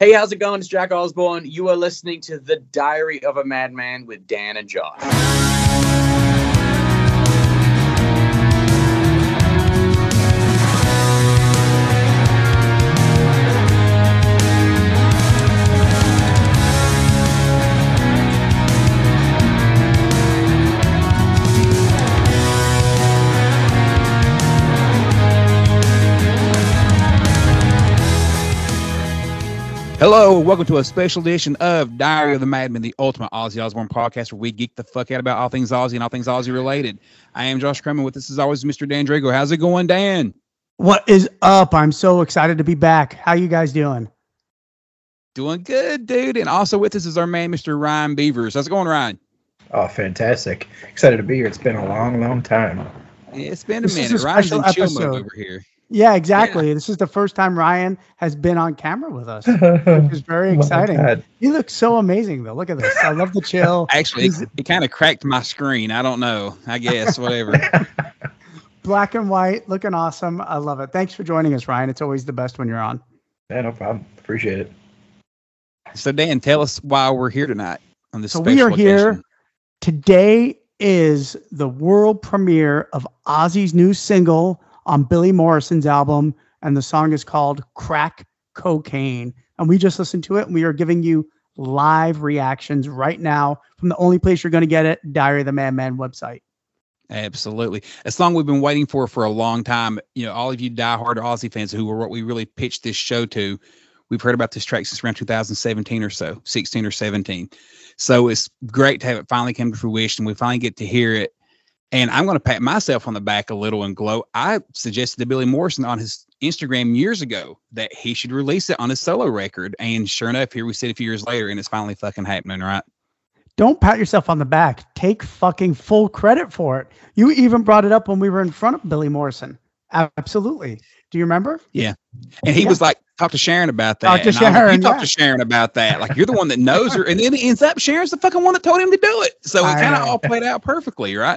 Hey, how's it going? It's Jack Osborne. You are listening to The Diary of a Madman with Dan and Josh. Hello, welcome to a special edition of Diary of the Madman, the ultimate Ozzy Osbourne podcast where we geek the fuck out about all things Ozzy and all things Ozzy related. I am Josh Kramer. With us as always, Mr. Dan Drago. How's it going, Dan? What is up? I'm so excited to be back. How you guys doing? Doing good, dude. And also with us is our man, Mr. Ryan Beavers. How's it going, Ryan? Oh, fantastic. Excited to be here. It's been a long, long time. Yeah, it's been a minute. Ryan's in chill mode over here. Yeah, exactly. Yeah. This is the first time Ryan has been on camera with us, which is very exciting. He looks so amazing, though. Look at this. I love the chill. Actually, it kind of cracked my screen. I don't know. I guess, whatever. Black and white, looking awesome. I love it. Thanks for joining us, Ryan. It's always the best when you're on. Yeah, no problem. Appreciate it. So, Dan, tell us why we're here tonight on this special we are occasion. Here. Today is the world premiere of Ozzy's new single on Billy Morrison's album, and the song is called Crack Cocaine. And we just listened to it, and we are giving you live reactions right now from the only place you're going to get it, Diary of the Madman website. Absolutely. A song we've been waiting for a long time. You know, all of you diehard Ozzy fans who were what we really pitched this show to, we've heard about this track since around 2017 or so, 16 or 17. So it's great to have it finally come to fruition. We finally get to hear it. And I'm going to pat myself on the back a little and glow. I suggested to Billy Morrison on his Instagram years ago that he should release it on his solo record. And sure enough, here we sit a few years later and it's finally fucking happening, right? Don't pat yourself on the back. Take fucking full credit for it. You even brought it up when we were in front of Billy Morrison. Absolutely. Do you remember? Yeah. And he was like, talk to Sharon about that. Talk to Sharon. Like, you talk to Sharon about that. Like, you're the one that knows her. And then it ends up Sharon's the fucking one that told him to do it. So it kind of all played out perfectly, right?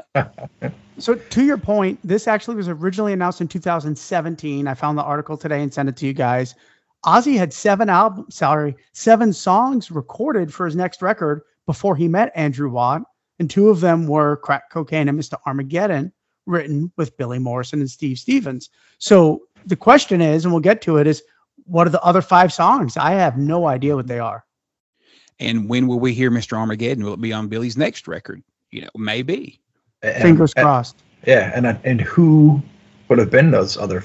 So to your point, this actually was originally announced in 2017. I found the article today and sent it to you guys. Ozzy had 7 songs recorded for his next record before he met Andrew Watt. And 2 of them were Crack Cocaine and Mr. Armageddon, written with Billy Morrison and Steve Stevens. So the question is, and we'll get to it, is what are the other 5 songs? I have no idea what they are. And when will we hear Mr. Armageddon? Will it be on Billy's next record? You know, maybe. Fingers crossed. Yeah, and who would have been those other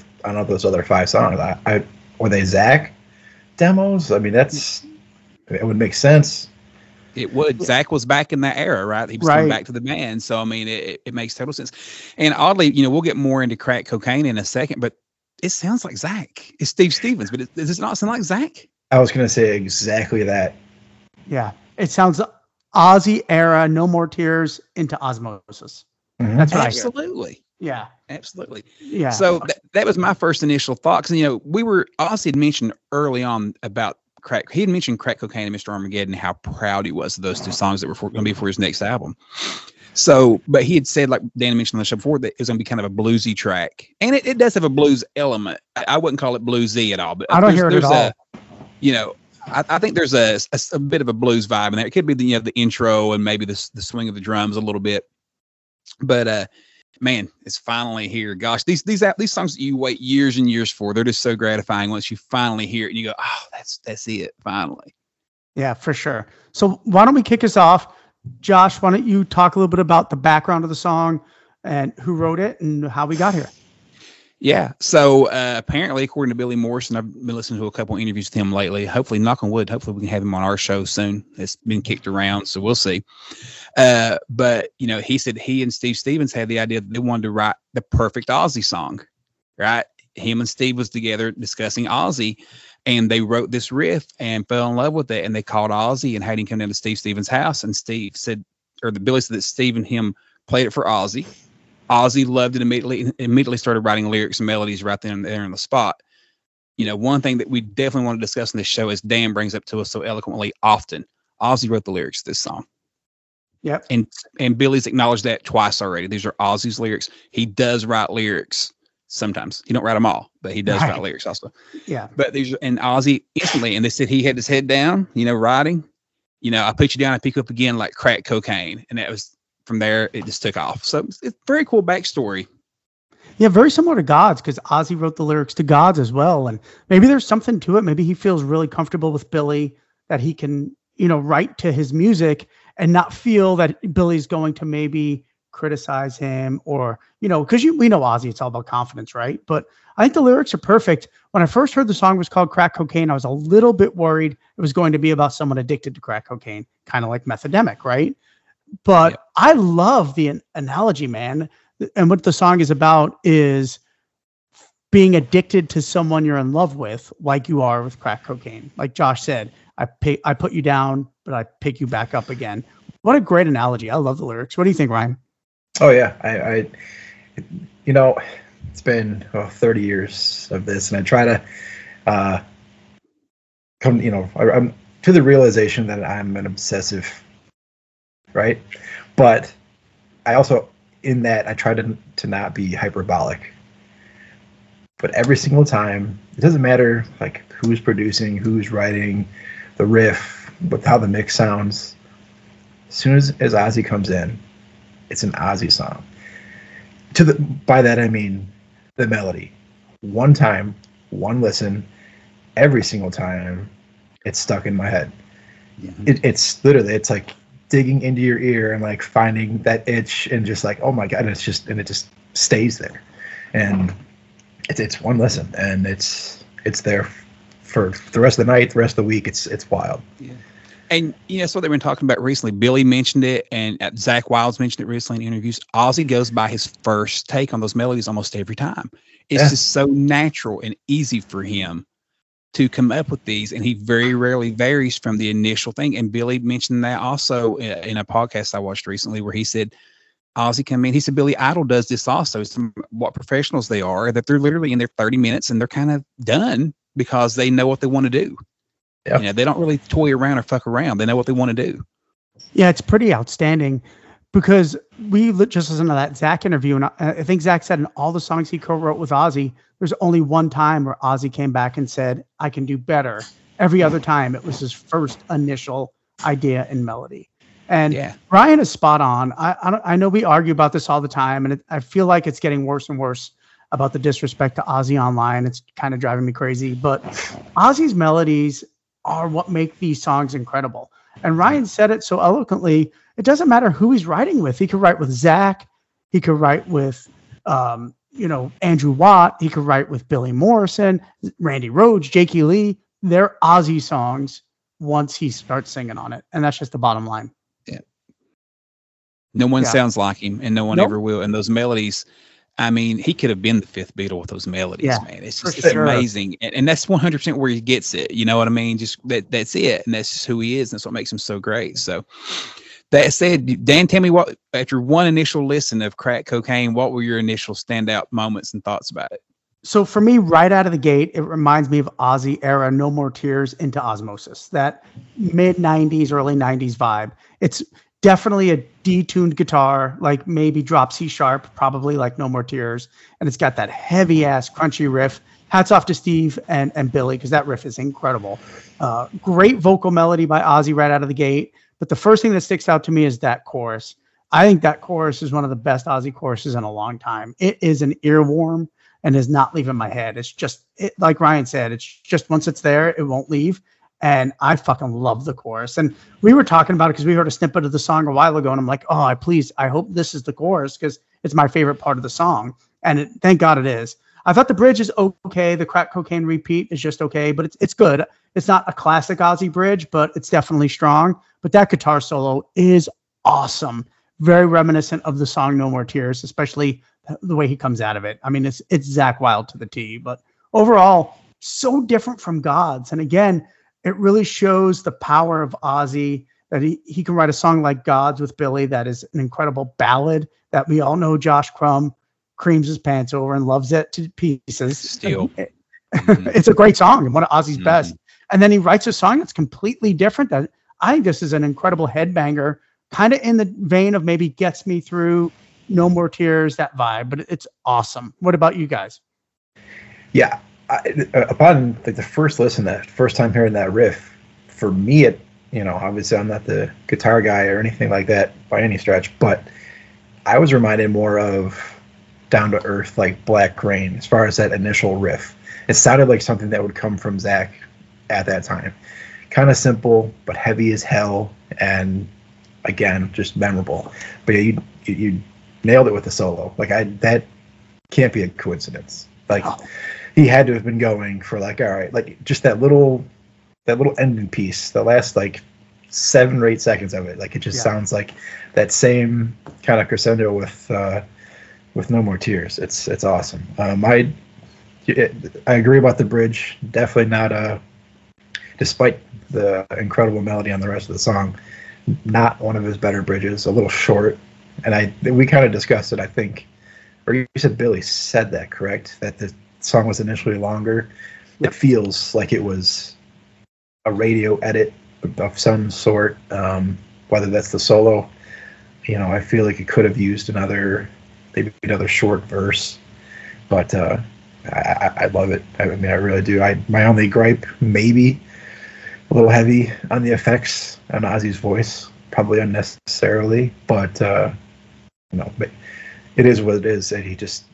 5 songs? Were they Zach demos? I mean, it would make sense. It would. Zach was back in that era, right? He was coming back to the band. So, I mean, it makes total sense. And oddly, you know, we'll get more into Crack Cocaine in a second, but it sounds like Zach. It's Steve Stevens, but does it not sound like Zach? I was going to say exactly that. Yeah. It sounds Ozzy era, No More Tears into Osmosis. Mm-hmm. That's right. Absolutely. Yeah. Absolutely. Yeah. So that was my first initial thoughts. And, you know, Ozzy had mentioned early on about he had mentioned Crack Cocaine and Mr. Armageddon, how proud he was of those 2 songs that were going to be for his next album. So, but he had said, like Dan mentioned on the show before, that it was going to be kind of a bluesy track. And it does have a blues element. I wouldn't call it bluesy at all, but I don't hear it at all. You know, I think there's a bit of a blues vibe in there. It could be the intro and maybe the swing of the drums a little bit. But man, it's finally here. Gosh, these songs that you wait years and years for, they're just so gratifying once you finally hear it and you go, oh, that's it, finally. Yeah, for sure. So why don't we kick us off? Josh, why don't you talk a little bit about the background of the song and who wrote it and how we got here? Yeah. So apparently, according to Billy Morrison, I've been listening to a couple of interviews with him lately. Hopefully, knock on wood, hopefully we can have him on our show soon. It's been kicked around, so we'll see. But, you know, he said he and Steve Stevens had the idea that they wanted to write the perfect Ozzy song, right? Him and Steve was together discussing Ozzy, and they wrote this riff and fell in love with it, and they called Ozzy and had him come down to Steve Stevens' house, and Steve said, or the Billy said that Steve and him played it for Ozzy. Ozzy loved it immediately started writing lyrics and melodies right there on the spot. You know, one thing that we definitely want to discuss in this show is Dan brings up to us so eloquently often. Ozzy wrote the lyrics to this song. Yep. And Billy's acknowledged that twice already. These are Ozzy's lyrics. He does write lyrics. sometimes. He don't write them all, but he does Right. write lyrics also. Yeah. But there's and Ozzy instantly, and they said he had his head down, writing. I put you down, I pick you up again like crack cocaine, and that was from there. It just took off. So it's very cool backstory. Yeah, very similar to Gods, because Ozzy wrote the lyrics to Gods as well. And maybe there's something to it. Maybe he feels really comfortable with Billy, that he can, write to his music and not feel that Billy's going to maybe criticize him or, because we know Ozzy, it's all about confidence, right? But I think the lyrics are perfect. When I first heard the song was called Crack Cocaine, I was a little bit worried it was going to be about someone addicted to crack cocaine, kind of like Methademic, right? But Yep. I love the analogy, man. And what the song is about is being addicted to someone you're in love with, like you are with crack cocaine. Like Josh said, I put you down, but I pick you back up again. What a great analogy. I love the lyrics. What do you think, Ryan? Oh yeah, I it's been 30 years of this, and I try to I'm to the realization that I'm an obsessive, right? But I also, in that, I try to not be hyperbolic. But every single time, it doesn't matter like who's producing, who's writing, the riff, with how the mix sounds. As soon as Ozzy comes in, it's an Ozzy song. By that I mean the melody. One time, one listen, every single time, it's stuck in my head. Mm-hmm. It's literally, it's like digging into your ear and like finding that itch and just like, oh my God, and it just stays there. And it's one listen, and it's there for the rest of the night, the rest of the week. It's wild. Yeah. And that's what they've been talking about recently. Billy mentioned it, and Zach Wilds mentioned it recently in interviews. Ozzy goes by his first take on those melodies almost every time. It's just so natural and easy for him to come up with these, and he very rarely varies from the initial thing. And Billy mentioned that also in a podcast I watched recently, where he said Ozzy come in. He said Billy Idol does this also. What professionals they are, that they're literally in their 30 minutes and they're kind of done because they know what they want to do. Yep. They don't really toy around or fuck around. They know what they want to do. Yeah, it's pretty outstanding, because we just listened to that Zach interview, and I think Zach said in all the songs he co-wrote with Ozzy, there's only one time where Ozzy came back and said, I can do better. Every other time, it was his first initial idea and melody. And Yeah. Ryan is spot on. I know we argue about this all the time, and I feel like it's getting worse and worse about the disrespect to Ozzy online. It's kind of driving me crazy. But Ozzy's melodies are what make these songs incredible. And Ryan said it so eloquently. It doesn't matter who he's writing with. He could write with Zach. He could write with, Andrew Watt. He could write with Billy Morrison, Randy Rhoads, Jakey Lee. They're Ozzy songs once he starts singing on it. And that's just the bottom line. No one Yeah. sounds like him, and no one Nope. ever will. And those melodies, I mean, he could have been the fifth Beatle with those melodies, Yeah, man. It's for just it's sure. amazing. And that's 100% where he gets it. You know what I mean? Just that's it. And that's just who he is. And that's what makes him so great. So that said, Dan, tell me what, after one initial listen of Crack Cocaine, what were your initial standout moments and thoughts about it? So for me, right out of the gate, it reminds me of Ozzy era No More Tears into Osmosis, that mid 90s, early 90s vibe. It's definitely a detuned guitar, like maybe drop C sharp, probably like No More Tears. And it's got that heavy ass crunchy riff. Hats off to Steve and Billy, because that riff is incredible. Great vocal melody by Ozzy right out of the gate. But the first thing that sticks out to me is that chorus. I think that chorus is one of the best Ozzy choruses in a long time. It is an earworm and is not leaving my head. It's just, like Ryan said, it's just once it's there, it won't leave. And I fucking love the chorus. And we were talking about it because we heard a snippet of the song a while ago, and I'm like, oh, I hope this is the chorus, because it's my favorite part of the song. And thank God it is. I thought the bridge is okay. The Crack Cocaine repeat is just okay, but it's good. It's not a classic Ozzy bridge, but it's definitely strong. But that guitar solo is awesome. Very reminiscent of the song No More Tears, especially the way he comes out of it. I mean, it's Zach Wild to the T, but overall, so different from Gods. And again, it really shows the power of Ozzy, that he can write a song like Gods with Billy that is an incredible ballad that we all know Josh Crumb creams his pants over and loves it to pieces. Still. It's a great song and one of Ozzy's Mhm. best. And then he writes a song that's completely different. That I think this is an incredible headbanger, kind of in the vein of maybe Gets Me Through, No More Tears, that vibe, but it's awesome. What about you guys? Yeah, upon like the first listen, that first time hearing that riff, for me, obviously I'm not the guitar guy or anything like that by any stretch, but I was reminded more of Down to Earth, like Black Rain, as far as that initial riff. It sounded like something that would come from Zach at that time. Kind of simple, but heavy as hell, and again, just memorable. But yeah, you nailed it with the solo. Like that can't be a coincidence. Like he had to have been going for like, all right, like just that little ending piece, the last like 7 or 8 seconds of it. Like it just sounds like that same kind of crescendo with No More Tears. It's awesome. I agree about the bridge. Definitely not despite the incredible melody on the rest of the song, not one of his better bridges. A little short, and we kind of discussed it. I think, or you said Billy said that, correct? That the song was initially longer. It feels like it was a radio edit of some sort. Whether that's the solo, I feel like it could have used another short verse, but I love it. I mean, I really do. My only gripe, maybe a little heavy on the effects on Ozzy's voice, probably unnecessarily, but but it is what it is, and he just,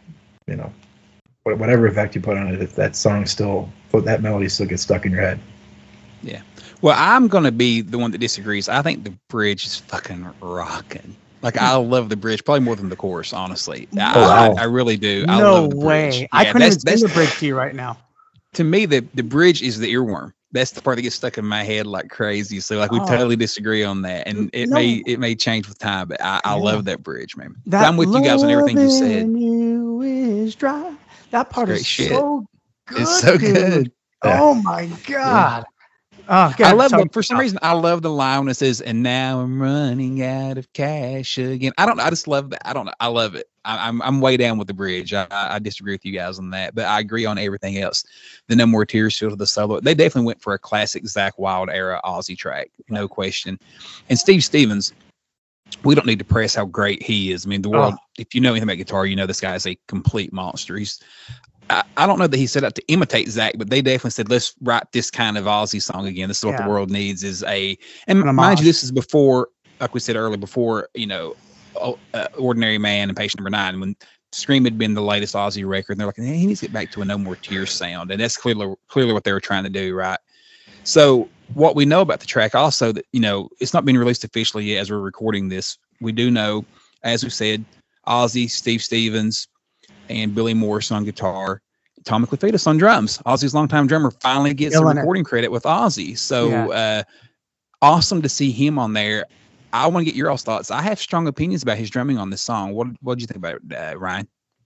whatever effect you put on it, that song still, that melody still gets stuck in your head. Yeah. Well, I'm going to be the one that disagrees. I think the bridge is fucking rocking. Like, I love the bridge probably more than the chorus, honestly. I really do. I love the bridge. Yeah, I couldn't even sing the bridge to you right now. To me, the bridge is the earworm. That's the part that gets stuck in my head like crazy. So like we totally disagree on that, and it may change with time, but I love that bridge, man. I'm with you guys on everything you said. You is dry. That part is so good. It's so good. Oh my god. Oh, God, I love for some reason I love the line when it says, "And now I'm running out of cash again." I don't know. I just love that. I don't know. I love it. I'm way down with the bridge. I disagree with you guys on that, but I agree on everything else. The No More Tears feel to the solo. They definitely went for a classic Zakk Wylde era Ozzy track, no question. And Steve Stevens, we don't need to press how great he is. I mean, the world, if you know anything about guitar, you know this guy is a complete monster. I don't know that he set out to imitate Zach, but they definitely said, let's write this kind of Ozzy song again. This is what the world needs and mind you, this is before, like we said earlier, before, Ordinary Man and Patient Number 9, when Scream had been the latest Ozzy record, and they're like, hey, he needs to get back to a No More Tears sound. And that's clearly what they were trying to do. Right. So what we know about the track also that, it's not been released officially yet as we're recording this. We do know, as we said, Ozzy, Steve Stevens, and Billy Morrison on guitar, Tommy Clufetos on drums. Ozzy's longtime drummer finally gets a recording credit with Ozzy. So awesome to see him on there. I want to get your all's thoughts. I have strong opinions about his drumming on this song. What did you think about it, Ryan?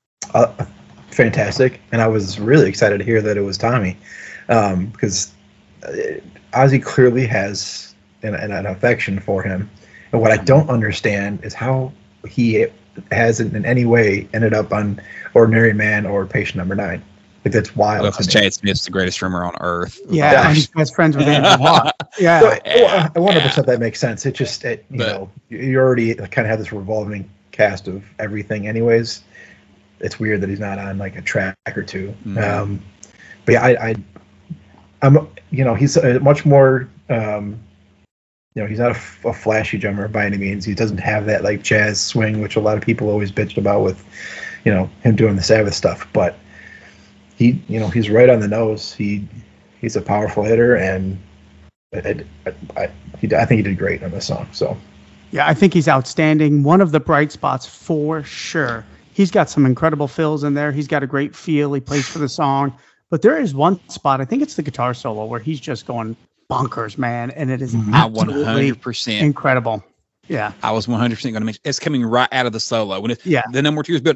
Fantastic. And I was really excited to hear that it was Tommy, because Ozzy clearly has an affection for him. And what I don't understand is how he hasn't in any way ended up on Ordinary Man or Patient Number 9. Like, that's wild. Well, because Chad Smith's the greatest drummer on earth. Yeah, and he's best friends with Andrew Watt. Yeah. So, 100% that makes sense. It just, you already kind of have this revolving cast of everything anyways. It's weird that he's not on like a track or two. Mm-hmm. But yeah, I'm he's a much more, he's not a flashy drummer by any means. He doesn't have that like jazz swing, which a lot of people always bitched about with, him doing the Sabbath stuff. But he's right on the nose. He's a powerful hitter, and I think he did great on this song. So yeah, I think he's outstanding. One of the bright spots for sure. He's got some incredible fills in there. He's got a great feel. He plays for the song. But there is one spot, I think it's the guitar solo, where he's just going bonkers, man, and it is absolutely 100% incredible. Yeah, I was 100% going to mention it's coming right out of the solo when the No More Tears built.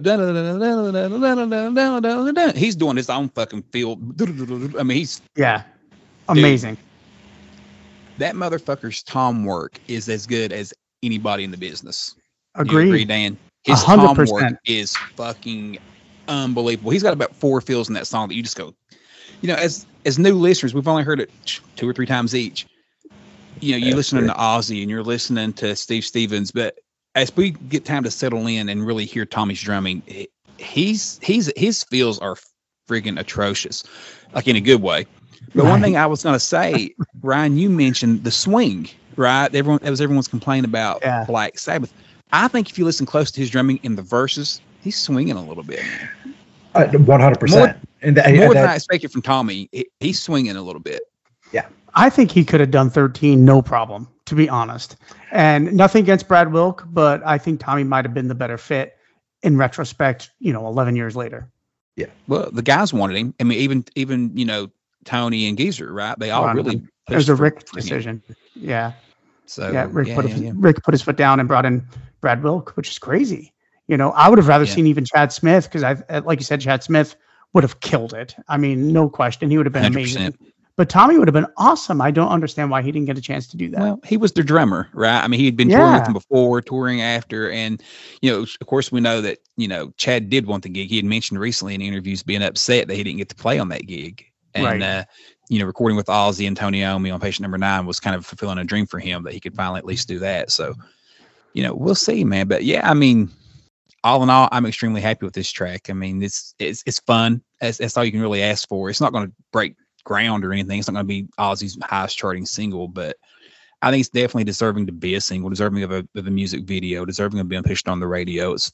He's doing his own fucking feel. I mean, he's amazing. Dude, that motherfucker's tom work is as good as anybody in the business. Agree, Dan. His 100%. Tom work is fucking unbelievable. He's got about 4 fills in that song that you just go. As new listeners, we've only heard it 2 or 3 times each. You're listening to Ozzy and you're listening to Steve Stevens, but as we get time to settle in and really hear Tommy's drumming, his feels are friggin' atrocious, like in a good way. But one thing I was going to say, Ryan, you mentioned the swing, right? Everyone's complaining about Black Sabbath. I think if you listen close to his drumming in the verses, he's swinging a little bit. 100%. More than I expected from Tommy. He's swinging a little bit. Yeah. I think he could have done 13, no problem, to be honest. And nothing against Brad Wilk, but I think Tommy might have been the better fit in retrospect, 11 years later. Yeah. Well, the guys wanted him. I mean, even Tony and Geezer, right? They all really. It was a Rick decision. Yeah. So Rick put his foot down and brought in Brad Wilk, which is crazy. I would have rather seen even Chad Smith, because like you said, Chad Smith would have killed it. I mean, no question, he would have been 100%. Amazing. But Tommy would have been awesome. I don't understand why he didn't get a chance to do that. Well, he was their drummer, right? I mean, he had been touring with them before, touring after, and of course, we know that Chad did want the gig. He had mentioned recently in interviews being upset that he didn't get to play on that gig, and recording with Ozzy and Tony Iommi on Patient Number 9 was kind of fulfilling a dream for him that he could finally at least do that. So, we'll see, man. But yeah, I mean, all in all, I'm extremely happy with this track. I mean, it's fun. That's all you can really ask for. It's not going to break ground or anything. It's not going to be Ozzy's highest charting single, but I think it's definitely deserving to be a single, deserving of a music video, deserving of being pushed on the radio. It's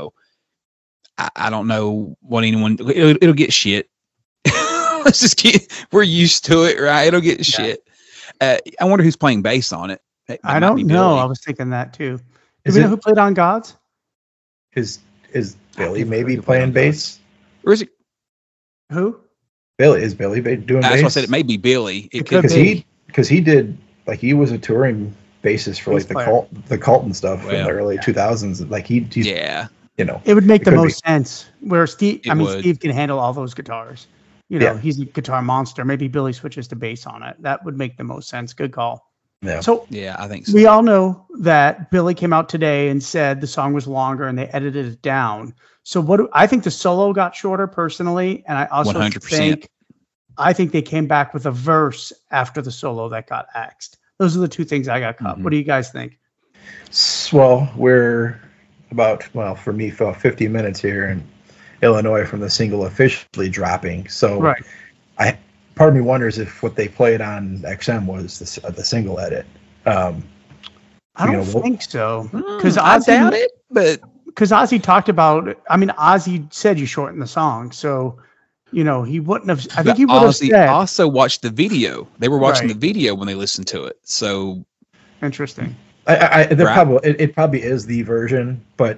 I don't know what it'll get shit. Let's just we're used to it, right? It'll get shit. I wonder who's playing bass on it. I don't know. Billy. I was thinking that too. Do we know who played on Gods? Is Billy maybe playing bass? Or is it who? Is Billy doing bass? That's why I said it may be Billy. It could be. Because he did, he was a touring bassist for the cult and stuff in the early 2000s. Like he's it would make the most sense. Where Steve can handle all those guitars. He's a guitar monster. Maybe Billy switches to bass on it. That would make the most sense. Good call. Yeah. So I think so. We all know that Billy came out today and said the song was longer and they edited it down. So I think the solo got shorter personally, and I also 100%. think they came back with a verse after the solo that got axed. Those are the two things I got cut. What do you guys think? Well, we're about for me 50 minutes here in Illinois from the single officially dropping. So part of me wonders if what they played on XM was the single edit. I don't think so, because I doubt it, but. Because Ozzy talked about, Ozzy said you shortened the song, so he wouldn't have. I think he would have said. Also watched the video. They were watching the video when they listened to it. So interesting. It probably is the version, but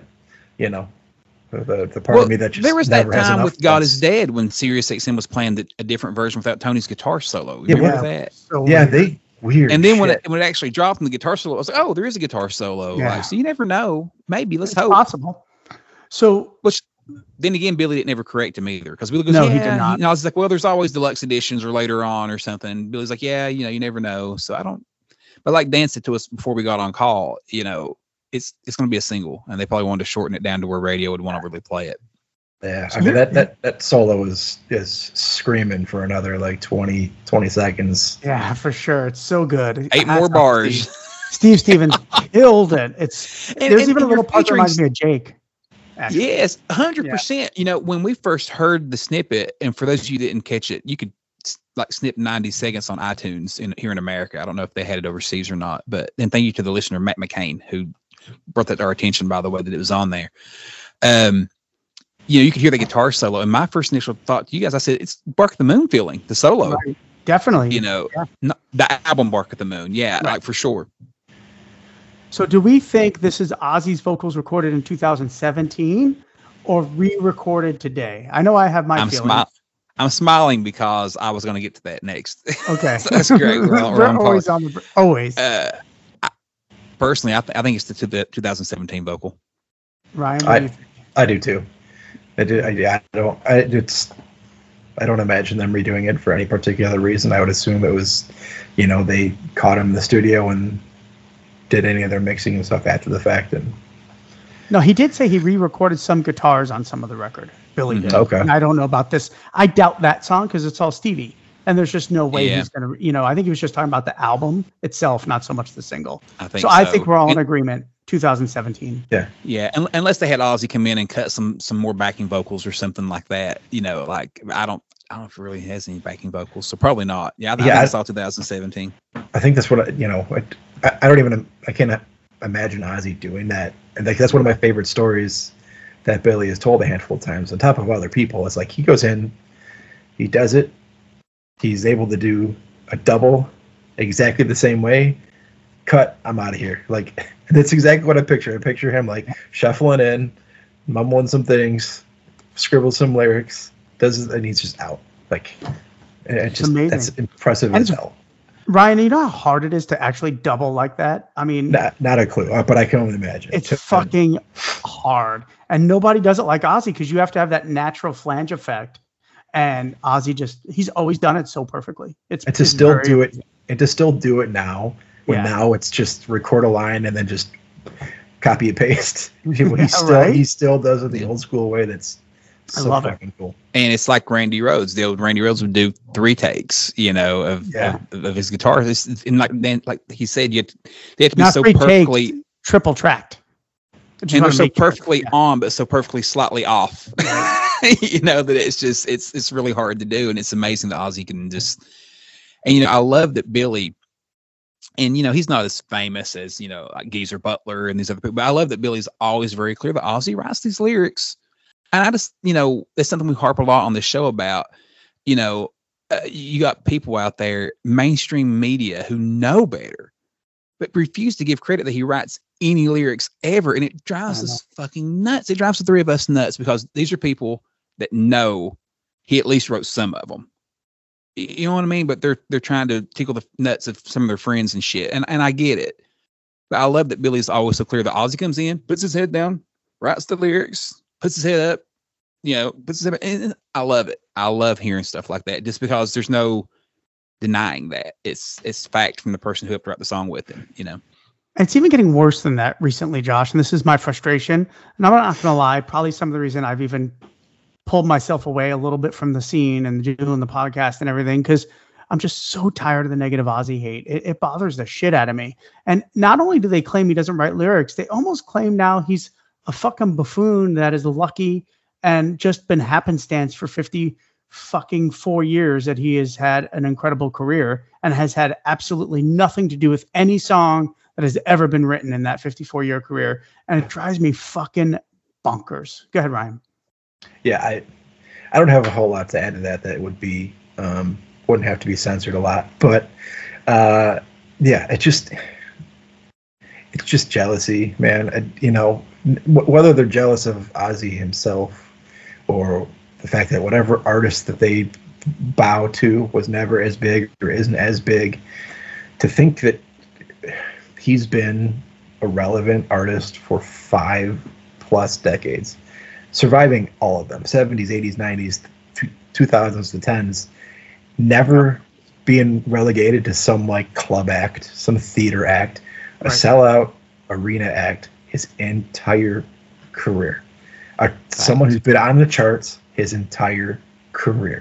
the part of me that just there was that time with God sense. Is Dead when Sirius XM was playing a different version without Tony's guitar solo. You remember that? So they weird. And then when it actually dropped in the guitar solo, I was like, oh, there is a guitar solo. Yeah. So you never know. Maybe let's hope. Possible. So, which then again, Billy didn't ever correct him either, because Billy goes, no, he did not. I was like, well, there's always deluxe editions or later on or something. And Billy's like, yeah, you never know. So I don't. But like Dan said to us before we got on call, it's going to be a single, and they probably wanted to shorten it down to where radio would want to really play it. Yeah, that solo is screaming for another 20 seconds. Yeah, for sure. It's so good. 8 more bars. Steve Stevens killed it. There's even a little part that reminds me of Jake. Actually. Yes, 100%. Yeah. When we first heard the snippet, and for those of you who didn't catch it, you could snip 90 seconds on iTunes here in America. I don't know if they had it overseas or not, but then thank you to the listener, Matt McCain, who brought that to our attention, by the way, that it was on there. You could hear the guitar solo, and my first initial thought to you guys, I said, it's Bark at the Moon feeling, the solo. Right. Definitely. Not the album Bark at the Moon. Yeah, right. For sure. So do we think this is Ozzy's vocals recorded in 2017 or re-recorded today? I know I have my feelings. I'm smiling because I was going to get to that next. Okay. So that's great. We're always on always. Personally, I think it's the 2017 vocal. Ryan, I do too. I don't imagine them redoing it for any particular reason. I would assume it was, they caught him in the studio and did any of their mixing and stuff after the fact. And no, he did say he re-recorded some guitars on some of the record. Billy did. Okay. And I don't know about this. I doubt that song because it's all Stevie, and there's just no way he's gonna. I think he was just talking about the album itself, not so much the single. I think we're all in agreement. 2017. Yeah, unless they had Ozzy come in and cut some more backing vocals or something like that. Like I don't know if it really has any backing vocals, so probably not. Yeah, I think I saw 2017. I think that's what I can't imagine Ozzy doing that. And that's one of my favorite stories that Billy has told a handful of times. On top of other people, it's like he goes in, he does it, he's able to do a double exactly the same way. Cut, I'm out of here. Like, that's exactly what I picture. I picture him like shuffling in, mumbling some things, scribbles some lyrics, and he's just out. Like, it's just amazing. That's impressive as hell. Ryan, you know how hard it is to actually double like that? I mean, not a clue, but I can only imagine. It's fucking hard, and nobody does it like Ozzy because you have to have that natural flange effect. And Ozzy he's always done it so perfectly. To still do it now. When now it's just record a line and then just copy and paste. He still does it the old school way. That's so fucking cool. And it's like Randy Rhoads. The old Randy Rhoads would do 3 takes, of his guitar. And like he said, they have to be so perfectly triple tracked. And they're so perfectly on, but so perfectly slightly off. That it's really hard to do, and it's amazing that Ozzy can just. And I love that Billy. And, he's not as famous as, like Geezer Butler and these other people. But I love that Billy's always very clear that Ozzy writes these lyrics. And I just, it's something we harp a lot on this show about. You got people out there, mainstream media, who know better, but refuse to give credit that he writes any lyrics ever. And it drives us fucking nuts. It drives the three of us nuts because these are people that know he at least wrote some of them. You know what I mean? But they're trying to tickle the nuts of some of their friends and shit. And I get it. But I love that Billy's always so clear that Ozzy comes in, puts his head down, writes the lyrics, puts his head up, puts his head up. And I love it. I love hearing stuff like that just because there's no denying that. It's fact from the person who helped write the song with him, It's even getting worse than that recently, Josh. And this is my frustration. And I'm not going to lie, probably some of the reason I've even pulled myself away a little bit from the scene and doing the podcast and everything, because I'm just so tired of the negative Ozzy hate. It bothers the shit out of me. And not only do they claim he doesn't write lyrics, they almost claim now he's a fucking buffoon that is lucky and just been happenstance for 4 years that he has had an incredible career and has had absolutely nothing to do with any song that has ever been written in that 54-year career. And it drives me fucking bonkers. Go ahead, Ryan. Yeah, I don't have a whole lot to add to that. That would be wouldn't have to be censored a lot, but it's just jealousy, man. Whether they're jealous of Ozzy himself or the fact that whatever artist that they bow to was never as big or isn't as big, to think that he's been a relevant artist for 5+ decades. Surviving all of them, 70s, 80s, 90s, 2000s to 10s, never being relegated to some like club act, some theater act, a sellout arena act his entire career. Someone who's been on the charts his entire career.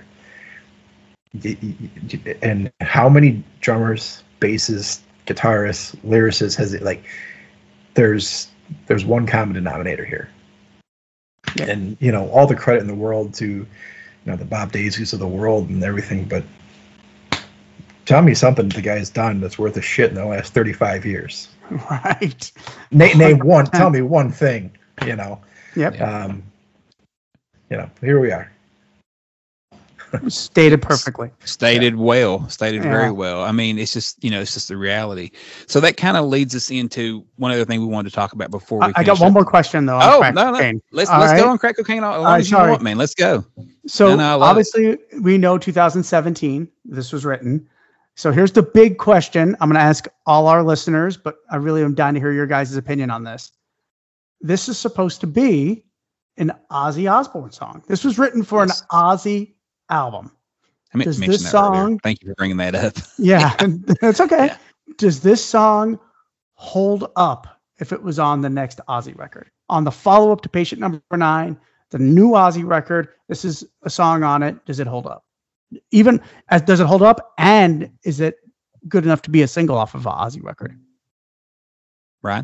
And how many drummers, bassists, guitarists, lyricists has it? Like, there's one common denominator here. Yeah. And all the credit in the world to the Bob Daisies of the world and everything, but tell me something the guy's done that's worth a shit in the last 35 years. Right. Name one. Tell me one thing. Yep. Here we are. Stated perfectly. Stated very well. I mean, it's just the reality. So that kind of leads us into one other thing we wanted to talk about before we. I got one more question though. Oh no! Let's go on crack cocaine all as you want, man. Let's go. So obviously we know 2017. This was written. So here's the big question. I'm going to ask all our listeners, but I really am dying to hear your guys' opinion on this. This is supposed to be an Ozzy Osbourne song. This was written for an Ozzy album. I mean, this song earlier. Thank you for bringing that up. Yeah, it's okay. Yeah. Does this song hold up if it was on the next Ozzy record? On the follow-up to Patient Number 9, the new Ozzy record, this is a song on it. Does it hold up? Does it hold up? And is it good enough to be a single off of an Ozzy record? Right.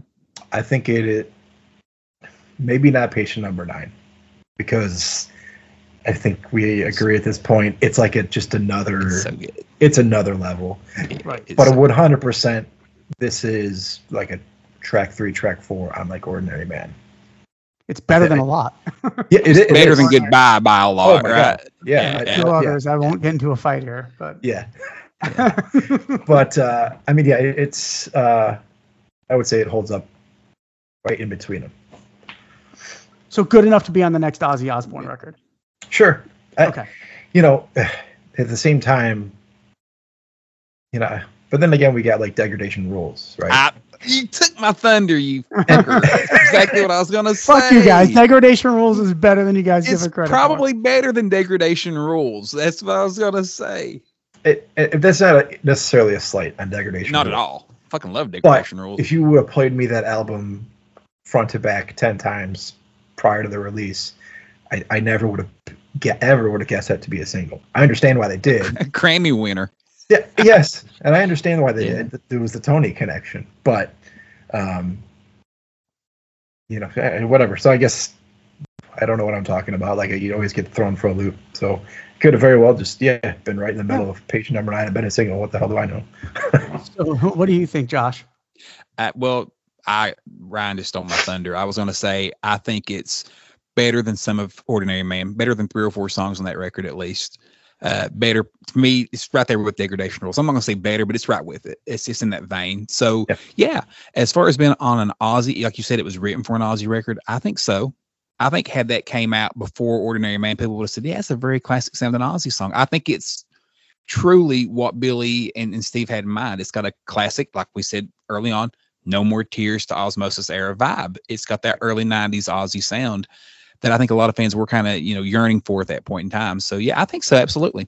I think it maybe not patient number 9, because I think we agree at this point. It's like just another. It's so good. It's another level. Right. But 100%, this is like a track 3, track 4 on like Ordinary Man. It's better than a lot. Yeah, it Better is. than Goodbye by a lot, my right? God. Yeah. Yeah. Two others. I won't get into a fight here, but Yeah. But I mean, yeah, it's. I would say it holds up right in between them. So good enough to be on the next Ozzy Osbourne record. Sure. Okay. You know, at the same time, you know, but then again, we got like Degradation Rules, right? You took my thunder, you fucker. That's exactly what I was gonna say. Fuck you guys. Degradation Rules is better than you guys give It's it credit probably better than Degradation Rules. That's what I was gonna say. That's not necessarily a slight on Degradation. Not Rules. at all. Fucking love But Degradation Rules. if you would have played me that album front to back 10 times prior to the release, I never would have ever would have guessed that to be a single. I understand why they did. Grammy winner. Yeah, yes, and I understand why they Yeah. did. There was the Tony connection, but you know, whatever. So I guess I don't know what I'm talking about. Like you always get thrown for a loop. So could have very well just been right in the middle of patient number 9 and been a single. What the hell do I know? So what do you think, Josh? Ryan just stole my thunder. I was going to say, I think it's better than some of Ordinary Man, better than 3 or 4 songs on that record, at least. Better to me, it's right there with Degradation Rules. I'm not going to say better, but it's right with it. It's just in that vein. So yeah, as far as being on an Ozzy, like you said, it was written for an Ozzy record. I think so. I think had that came out before Ordinary Man, people would have said, yeah, it's a very classic sounding Ozzy song. I think it's truly what Billy and Steve had in mind. It's got a classic, like we said early on, No More Tears to Osmosis era vibe. It's got that early 90s Ozzy sound that I think a lot of fans were kind of, yearning for at that point in time. So yeah, I think so. Absolutely.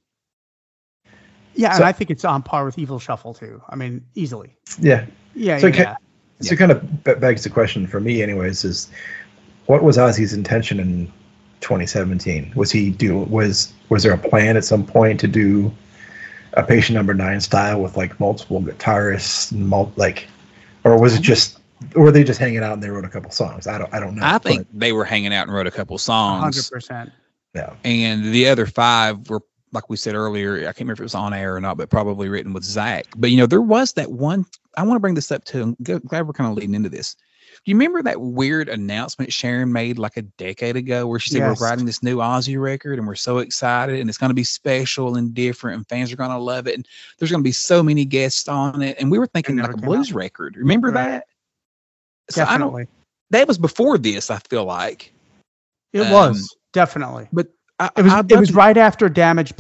Yeah. And I think it's on par with Evil Shuffle too. I mean, easily. Yeah. Yeah. So yeah. So kind of begs the question for me anyways, is what was Ozzy's intention in 2017? Was there a plan at some point to do a Patient Number 9 style with like multiple guitarists and or was it just, or were they just hanging out and they wrote a couple songs? I don't know. I think they were hanging out and wrote a couple songs. 100%. Yeah. And the other 5 were, like we said earlier, I can't remember if it was on air or not, but probably written with Zach. But there was that one. I want to bring this up too. I'm glad we're kind of leading into this. Do you remember that weird announcement Sharon made like a decade ago where she said, Yes. we're writing this new Ozzy record and we're so excited and it's going to be special and different and fans are going to love it and there's going to be so many guests on it. And we were thinking like a blues record. Remember that? So Definitely. that was before this, I feel like. It was definitely. But It was right after Damaged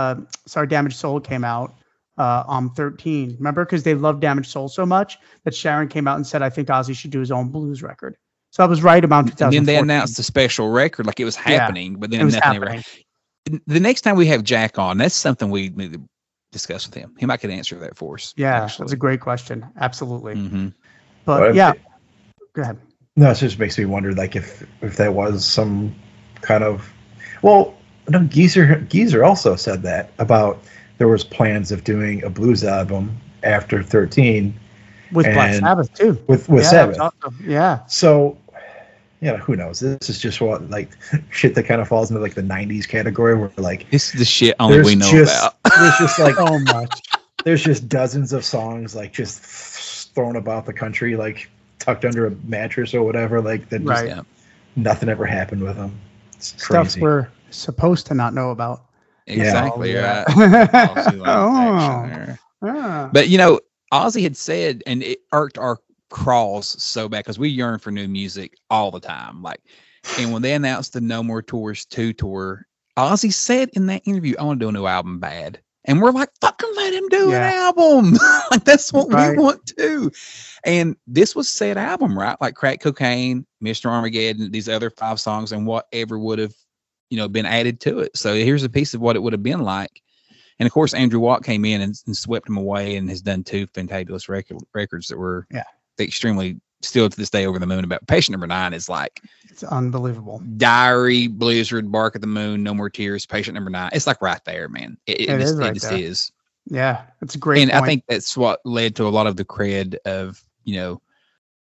Soul came out on 13. Remember? Because they loved Damaged Soul so much that Sharon came out and said, I think Ozzy should do his own blues record. So that was right about 2014. And then they announced the special record like it was happening, but then it was nothing happening. ever. The next time we have Jack on, that's something we need to discuss with him. He might could answer that for us. Yeah, actually. that's a great question. Absolutely. Mm-hmm. But yeah, go ahead. No, it just makes me wonder, like if that was some kind of, well, no, Geezer also said that about there was plans of doing a blues album after 13 with Black Sabbath too. With Sabbath, awesome. Yeah. So, who knows? This is just what like shit that kind of falls into like the 90s category where like this is the shit only we know about. There's just like so much. There's just dozens of songs like just thrown about the country, like tucked under a mattress or whatever. Like that, just nothing ever happened with them. It's stuff crazy. we're supposed to not know about. Exactly right. But Ozzy had said, and it irked our crawls so bad because we yearn for new music all the time. And when they announced the No More Tours 2 tour, Ozzy said in that interview, I want to do a new album bad. And we're like, fucking let him do an album. Like, that's what we want to. And this was said album, right? Like Crack Cocaine, Mr. Armageddon, these other 5 songs, and whatever would have, been added to it. So here's a piece of what it would have been like. And of course, Andrew Watt came in and swept him away and has done 2 fantabulous records that were extremely, still to this day, over the moon about. Patient Number 9 is like, it's unbelievable. Diary, Blizzard, Bark at the Moon, No More Tears, Patient Number 9. It's like right there, man. It just is. Yeah, it's a great And point. I think that's what led to a lot of the cred of,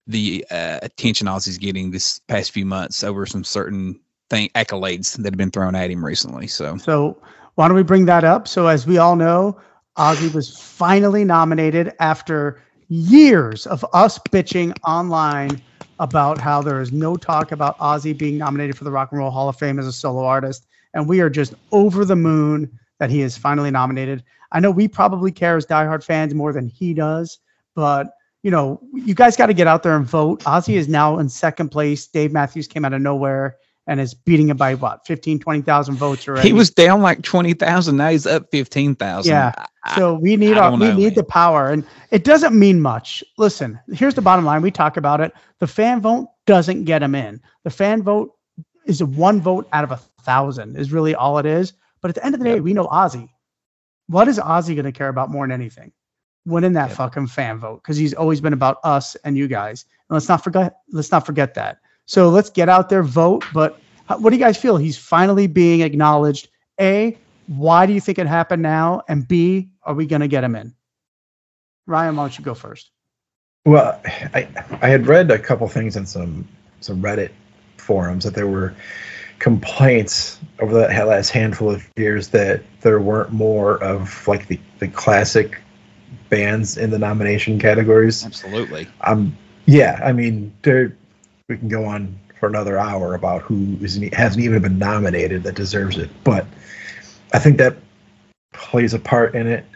the attention Ozzy's getting this past few months over some certain accolades that have been thrown at him recently. So why don't we bring that up? So as we all know, Ozzy was finally nominated after years of us bitching online about how there is no talk about Ozzy being nominated for the Rock and Roll Hall of Fame as a solo artist. And we are just over the moon that he is finally nominated. I know we probably care as diehard fans more than he does, but you know, you guys got to get out there and vote. Ozzy is now in second place. Dave Matthews came out of nowhere and is beating him by what, 15, 20,000 votes already. He was down like 20,000. Now he's up 15,000. Yeah. So we need the power, and it doesn't mean much. Listen, here's the bottom line. We talk about it. The fan vote doesn't get him in. The fan vote is one vote out of 1,000 is really all it is. But at the end of the day, we know Ozzy. What is Ozzy going to care about more than anything? Winning that fucking fan vote, because he's always been about us and you guys. And let's not forget that. So let's get out there, vote. But what do you guys feel? He's finally being acknowledged. A, why do you think it happened now? And B, are we going to get him in? Ryan, why don't you go first? Well, I had read a couple things in some Reddit forums that there were complaints over the last handful of years that there weren't more of like the classic bands in the nomination categories. Absolutely. Yeah, I mean, we can go on for another hour about who hasn't even been nominated that deserves it, but I think that plays a part in it.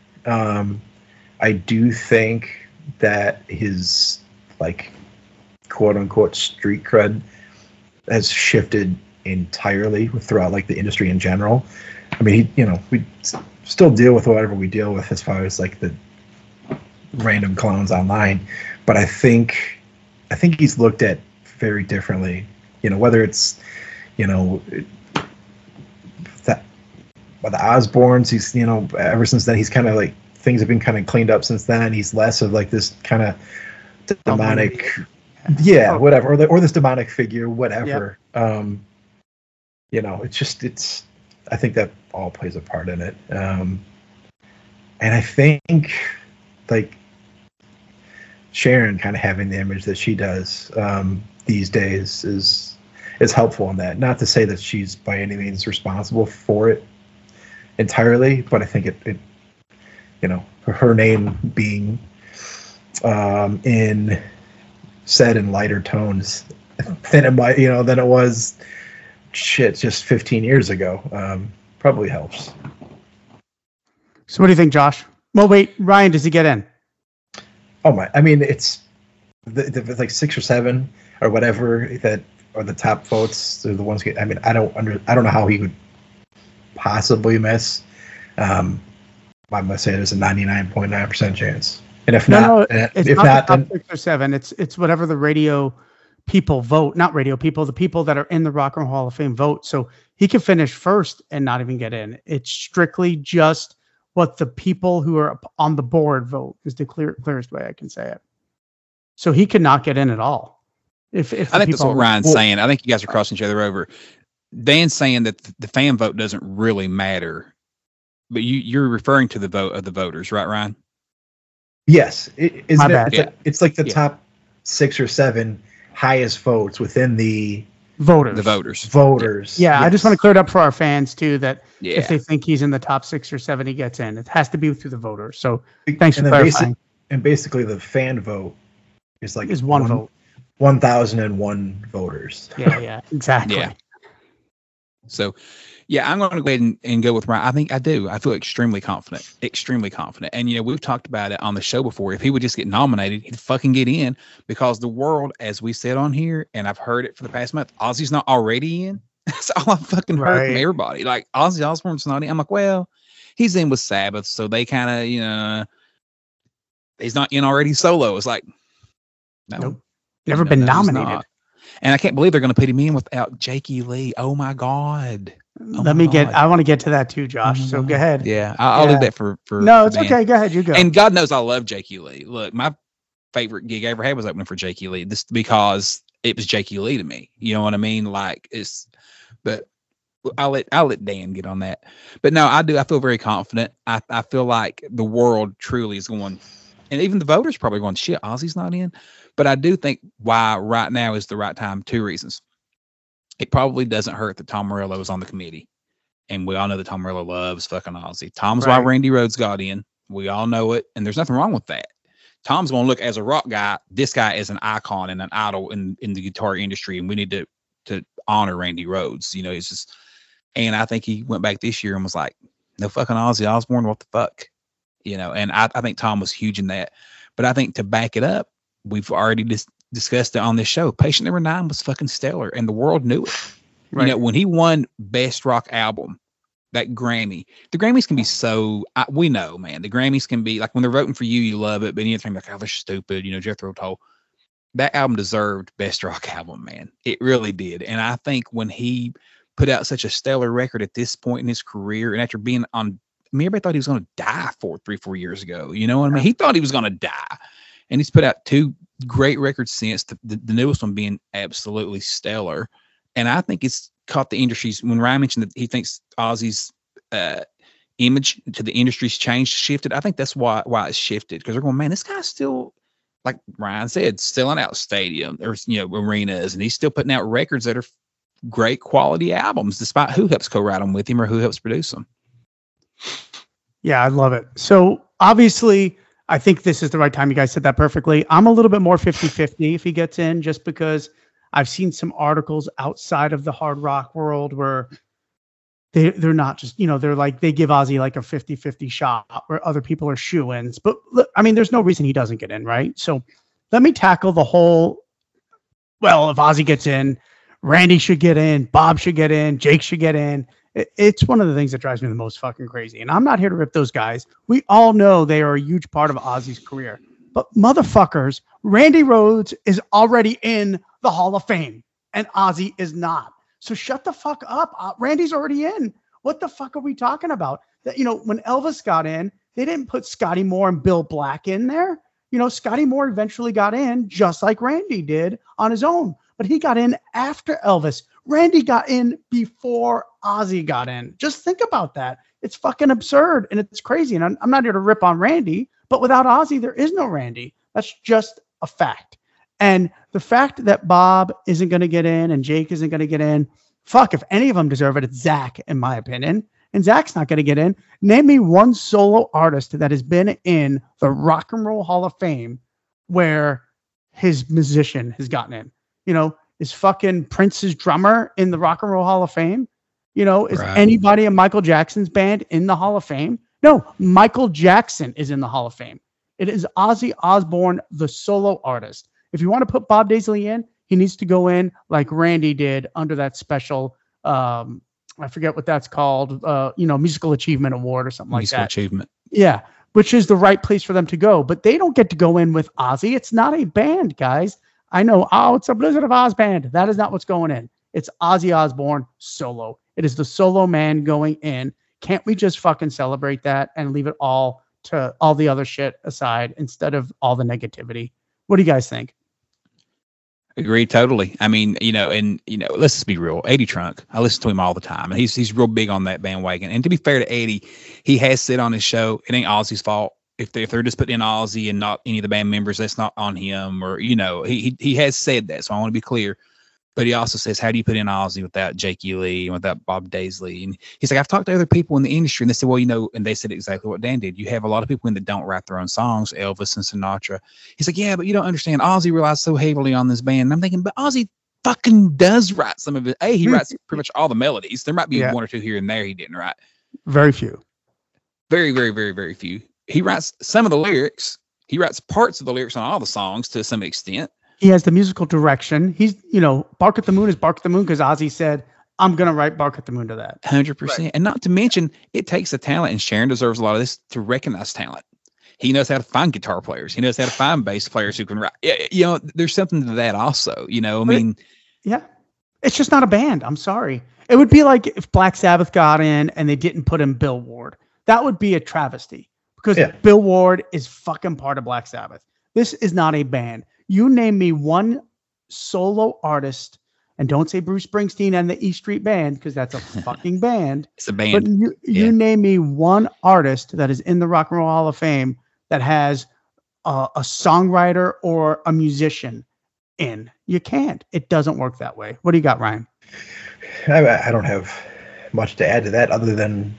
I do think that his like quote unquote street cred has shifted entirely throughout like the industry in general. I mean, we still deal with whatever we deal with as far as like the random clowns online, but I think he's looked at very differently. Whether it's that by the Osbournes, he's ever since then he's kind of like things have been kind of cleaned up since then. He's less of like this kind of demonic, whatever, or this demonic figure, whatever. It's I think that all plays a part in it. And I think like Sharon kind of having the image that she does these days is helpful in that. Not to say that she's by any means responsible for it entirely, but I think it her name being said in lighter tones than it was just 15 years ago probably helps. So what do you think, Josh? Well, wait, Ryan, does he get in? Oh my! I mean, it's the like 6 or 7 or whatever that are the top votes. They're the ones. I mean, I don't know how he would possibly miss. I must say there's a 99.9% chance, and if not, then 6 or 7. It's whatever the radio people vote, not radio people, the people that are in the Rock and Roll Hall of Fame vote. So he could finish first and not even get in. It's strictly just what the people who are on the board vote is the clearest way I can say it. So he could not get in at all. If I think that's what Ryan's saying. I think you guys are crossing each other over. Dan's saying that the fan vote doesn't really matter, but you're referring to the vote of the voters, right, Ryan? Yes. It's like the top 6 or 7 highest votes within the voters. The voters. Voters. Yeah, yes. I just want to clear it up for our fans too that if they think he's in the top 6 or 7, he gets in. It has to be through the voters. So thanks for clarifying. And basically, the fan vote is one vote. 1,001 voters. Yeah, exactly. Yeah. So, I'm going to go ahead and go with Ryan. I think I do. I feel extremely confident. And, we've talked about it on the show before. If he would just get nominated, he'd fucking get in, because the world, as we said on here, and I've heard it for the past month, Ozzy's not already in. That's all I've fucking heard from everybody. Like, Ozzy Osbourne's not in. I'm like, well, he's in with Sabbath, so they kind of, he's not in already solo. It's like, no. Nope. Never been nominated. And I can't believe they're going to put him in without Jakey Lee. Oh my God. I want to get to that too, Josh. So go ahead. Yeah. I'll leave that for No, it's okay. Go ahead. You go. And God knows I love Jakey Lee. Look, my favorite gig I ever had was opening for Jakey Lee. This because it was Jakey Lee to me. You know what I mean? Like but I'll let Dan get on that. But no, I do. I feel very confident. I feel like the world truly is going, And even the voters probably going, shit, Ozzy's not in. But I do think why right now is the right time. 2 reasons. It probably doesn't hurt that Tom Morello is on the committee. And we all know that Tom Morello loves fucking Ozzy. Tom's why Randy Rhoads got in. We all know it. And there's nothing wrong with that. Tom's going to look, as a rock guy, this guy is an icon and an idol in the guitar industry. And we need to honor Randy Rhoads. You know, it's just, and I think he went back this year and was like, no fucking Ozzy Osbourne, what the fuck? You know, and I think Tom was huge in that. But I think to back it up, we've already discussed it on this show. Patient Number 9 was fucking stellar, and the world knew it. Right. You know, when he won Best Rock Album, that Grammy, the Grammys can be so, we know, man, the Grammys can be, like, when they're voting for you, you love it, but anything like, oh, they're stupid, you know, Jethro Tull. That album deserved Best Rock Album, man. It really did. And I think when he put out such a stellar record at this point in his career, and after being on, I mean, everybody thought he was going to die 3-4 years ago. You know what I mean? He thought he was going to die. And he's put out 2 great records since, the newest one being absolutely stellar. And I think it's caught the industry's, when Ryan mentioned that he thinks Ozzy's image to the industry's changed, shifted. I think that's why it's shifted. Because they're going, man, this guy's still, like Ryan said, selling out stadium or, you know, arenas. And he's still putting out records that are great quality albums, despite who helps co-write them with him or who helps produce them. Yeah, I love it. So obviously, I think this is the right time. You guys said that perfectly. I'm a little bit more 50-50 if he gets in, just because I've seen some articles outside of the hard rock world where they're not just, you know, they're like, they give Ozzy like a 50-50 shot where other people are shoo-ins. But look, I mean, there's no reason he doesn't get in, right? So let me tackle the whole, well, if Ozzy gets in, Randy should get in, Bob should get in, Jake should get in. It's one of the things that drives me the most fucking crazy. And I'm not here to rip those guys. We all know they are a huge part of Ozzy's career. But motherfuckers, Randy Rhoads is already in the Hall of Fame and Ozzy is not. So shut the fuck up. Randy's already in. What the fuck are we talking about? That, you know, when Elvis got in, they didn't put Scotty Moore and Bill Black in there. You know, Scotty Moore eventually got in just like Randy did on his own. But he got in after Elvis. Randy got in before Ozzy got in. Just think about that. It's fucking absurd and it's crazy. And I'm not here to rip on Randy, but without Ozzy, there is no Randy. That's just a fact. And the fact that Bob isn't going to get in and Jake isn't going to get in, fuck, if any of them deserve it, it's Zach, in my opinion. And Zach's not going to get in. Name me one solo artist that has been in the Rock and Roll Hall of Fame where his musician has gotten in. You know, is fucking Prince's drummer in the Rock and Roll Hall of Fame? You know, is anybody in Michael Jackson's band in the Hall of Fame? No, Michael Jackson is in the Hall of Fame. It is Ozzy Osbourne, the solo artist. If you want to put Bob Daisley in, he needs to go in like Randy did under that special, I forget what that's called, you know, Musical Achievement Award or something like that. Musical Achievement. Yeah, which is the right place for them to go. But they don't get to go in with Ozzy. It's not a band, guys. I know, oh, it's a Blizzard of Oz band. That is not what's going in. It's Ozzy Osbourne solo. It is the solo man going in. Can't we just fucking celebrate that and leave it all to all the other shit aside instead of all the negativity? What do you guys think? Agree totally. I mean, you know, and you know, let's just be real. Eddie Trunk, I listen to him all the time, and he's real big on that bandwagon. And to be fair to Eddie, he has said on his show, it ain't Ozzy's fault. If they're just putting in Ozzy and not any of the band members, that's not on him. Or, you know, he has said that, so I want to be clear. But he also says, how do you put in Ozzy without Jake Lee and without Bob Daisley? And he's like, I've talked to other people in the industry, and they said, well, you know, and they said exactly what Dan did. You have a lot of people in that don't write their own songs, Elvis and Sinatra. He's like, yeah, but you don't understand. Ozzy relies so heavily on this band. And I'm thinking, but Ozzy fucking does write some of it. He writes pretty much all the melodies. There might be one or two here and there he didn't write. Very few. Very, very, very, very few. He writes some of the lyrics. He writes parts of the lyrics on all the songs to some extent. He has the musical direction. He's, you know, Bark at the Moon is Bark at the Moon because Ozzy said, I'm going to write Bark at the Moon to that. 100%. Right. And not to mention, it takes a talent, and Sharon deserves a lot of this, to recognize talent. He knows how to find guitar players. He knows how to find bass players who can write. You know, there's something to that also, you know, I mean. Yeah. It's just not a band. I'm sorry. It would be like if Black Sabbath got in and they didn't put in Bill Ward. That would be a travesty because Bill Ward is fucking part of Black Sabbath. This is not a band. You name me one solo artist, and don't say Bruce Springsteen and the E Street Band because that's a fucking band. It's a band. But you name me one artist that is in the Rock and Roll Hall of Fame that has a songwriter or a musician in. You can't. It doesn't work that way. What do you got, Ryan? I don't have much to add to that other than,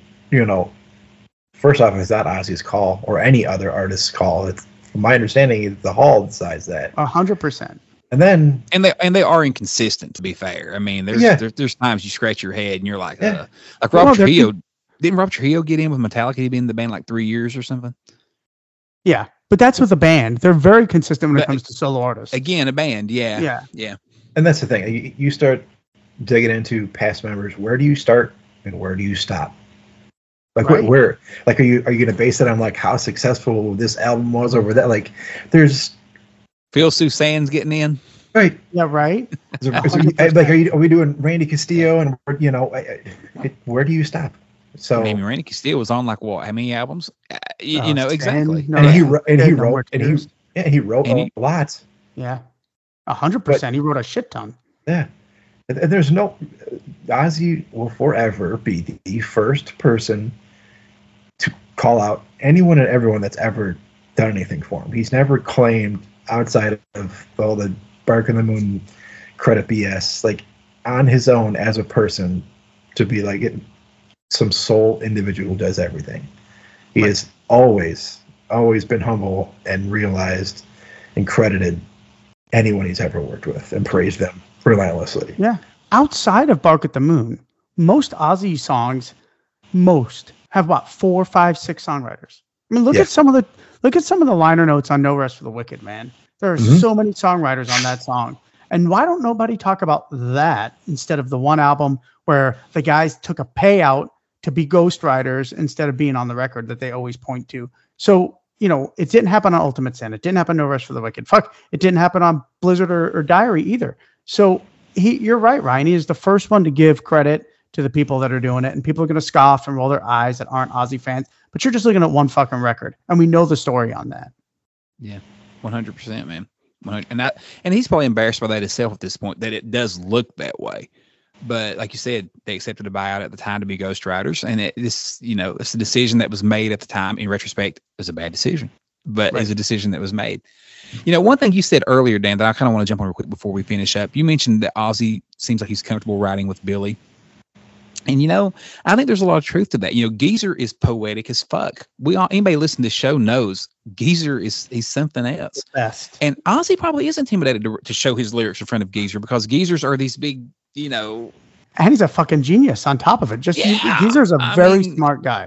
first off, it's not Ozzy's call or any other artist's call. It's, from my understanding, the Hall decides that. 100%. And then they are inconsistent, to be fair. I mean, there's times you scratch your head and you're like, Yeah. like Robert Trujillo. Didn't Robert Trujillo get in with Metallica? He'd been in the band like 3 years or something. Yeah, but that's with a band. They're very consistent when it comes to solo artists. Again, a band. Yeah. And that's the thing. You start digging into past members. Where do you start and where do you stop? Like Right. where? Like are you going to base it on like how successful this album was over that? Like there's Phil Susan's getting in. right. Yeah, right. Are we doing Randy Castillo and where do you stop? So I mean, Randy Castillo was on like what? How many albums? You know 10, exactly. no, and he yeah. wrote he wrote And a lot. Yeah, 100%. He wrote a shit ton. Yeah. And there's no Ozzy will forever be the first person to call out anyone and everyone that's ever done anything for him. He's never claimed outside of all the Bark on the Moon credit BS, like on his own as a person, to be like some sole individual who does everything. He has always been humble and realized and credited anyone he's ever worked with and praised them relentlessly. Yeah. Outside of Bark at the Moon, most Ozzy songs, have what, 4, 5, 6 songwriters. I mean, look at some of the liner notes on No Rest for the Wicked, man. There are so many songwriters on that song. And why don't nobody talk about that instead of the one album where the guys took a payout to be ghostwriters instead of being on the record that they always point to? So, it didn't happen on Ultimate Sin. It didn't happen on No Rest for the Wicked. Fuck, it didn't happen on Blizzard or Diary either. So you're right, Ryan. He is the first one to give credit to the people that are doing it, and people are going to scoff and roll their eyes that aren't Ozzy fans. But you're just looking at one fucking record, and we know the story on that. Yeah, 100%, man. 100, and he's probably embarrassed by that himself at this point, that it does look that way. But like you said, they accepted a buyout at the time to be ghostwriters, and it's a decision that was made at the time. In retrospect, it was a bad decision, but it's a decision that was made. One thing you said earlier, Dan, that I kind of want to jump on real quick before we finish up. You mentioned that Ozzy seems like he's comfortable writing with Billy. And, I think there's a lot of truth to that. Geezer is poetic as fuck. Anybody listening to the show knows Geezer he's something else. The best. And Ozzy probably is intimidated to show his lyrics in front of Geezer because Geezers are these big, And he's a fucking genius on top of it. Geezer's a very smart guy.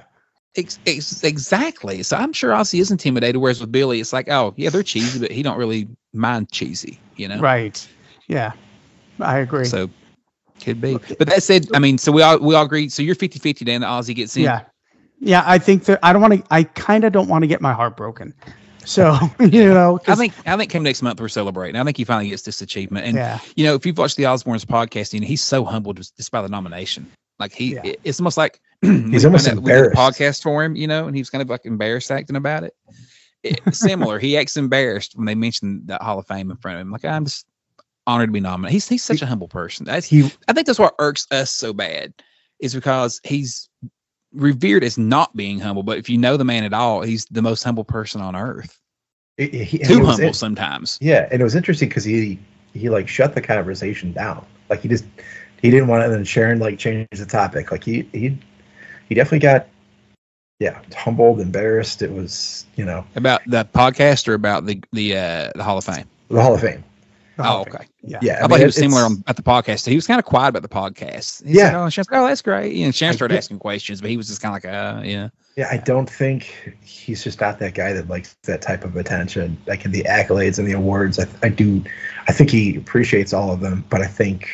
Exactly. So I'm sure Ozzy is intimidated, whereas with Billy, it's like, oh, yeah, they're cheesy, but he don't really mind cheesy, Right. Yeah. I agree. So could be. But that said, I mean, so we all agree. So you're 50-50, Dan, that Ozzy gets in. Yeah. Yeah, I think that I kind of don't want to get my heart broken. So, I think come next month we're celebrating. I think he finally gets this achievement. And if you've watched the Osbournes podcast, he's so humbled just by the nomination. Like it's almost like he's almost embarrassed. We did a podcast for him, and he was kind of like embarrassed acting about it. Similar, he acts embarrassed when they mention the Hall of Fame in front of him. Like, I'm just honored to be nominated. He's such a humble person. I think that's what irks us so bad, is because he's revered as not being humble. But if you know the man at all, he's the most humble person on earth. Too humble sometimes. Yeah, and it was interesting because he like shut the conversation down. Like he didn't want to then Sharon like change the topic. Like he definitely got humbled, embarrassed. It was about the podcast or about the Hall of Fame. The Hall of Fame. Oh, okay. Yeah. I thought he was similar at the podcast. He was kind of quiet about the podcast. He's like, oh, Sharon's like, oh, that's great. Sharon started asking questions, but he was just kind of like, yeah. Yeah, I don't think he's just not that guy that likes that type of attention, like in the accolades and the awards. I think he appreciates all of them, but I think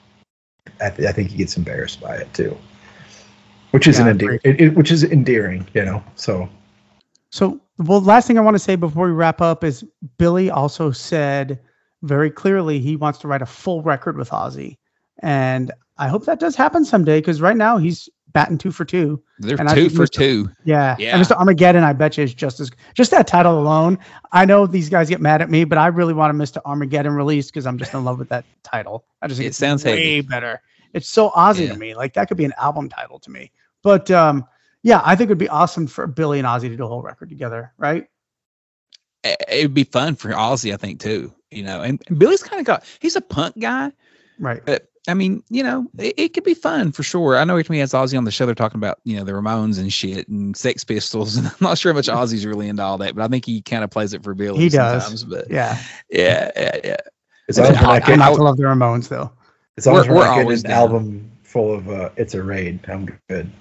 he gets embarrassed by it too, which is which is endearing, So, well, last thing I want to say before we wrap up is Billy also said very clearly he wants to write a full record with Ozzy, and I hope that does happen someday because right now he's batting 2 for 2. They're 2 for 2. Yeah. And Mr. Armageddon, I bet you, is just that title alone. I know these guys get mad at me, but I really want a Mr. Armageddon release because I'm just in love with that title. I just think it sounds way better. It's so Ozzy to me. Like that could be an album title to me. But I think it'd be awesome for Billy and Ozzy to do a whole record together, right? it would be fun for Ozzy, I think, too. And Billy's kind of he's a punk guy, Right. but I mean, it could be fun for sure. I know every time he has Ozzy on the show, they're talking about, the Ramones and shit and Sex Pistols. And I'm not sure how much Ozzy's really into all that, but I think he kind of plays it for Billy. He sometimes, does. But Yeah. Yeah. As long as we're not I'm not getting, to love the Ramones though. as long as we're we're not getting always an down. album full of It's a Raid, I'm good.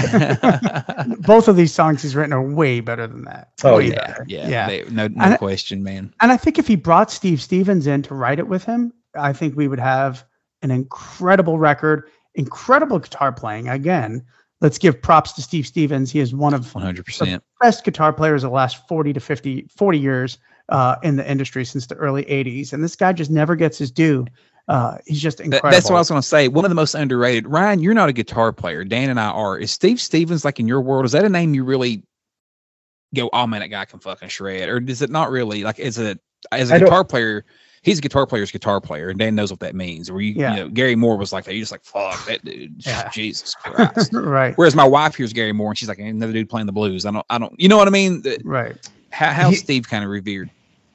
Both of these songs he's written are way better than that. Oh, Way yeah. better. Yeah. No And- question, man. And I think if he brought Steve Stevens in to write it with him, I think we would have an incredible record, incredible guitar playing. Again, let's give props to Steve Stevens. He is one of 100%. the best guitar players of the last 40 years in the industry since the early 80s. And this guy just never gets his due. He's just incredible. That's what I was going to say. One of the most underrated. Ryan, you're not a guitar player. Dan and I are. Is Steve Stevens, like in your world, is that a name you really go, oh man, that guy can fucking shred? Or is it not really? Like, as a guitar player, he's a guitar player's guitar player, and Dan knows what that means. Where Gary Moore was like that. You're just like, fuck that dude. Yeah. Jesus Christ. Right. Whereas my wife hears Gary Moore, and she's like, another dude playing the blues. I don't. You know what I mean? Right. How's Steve kind of revered?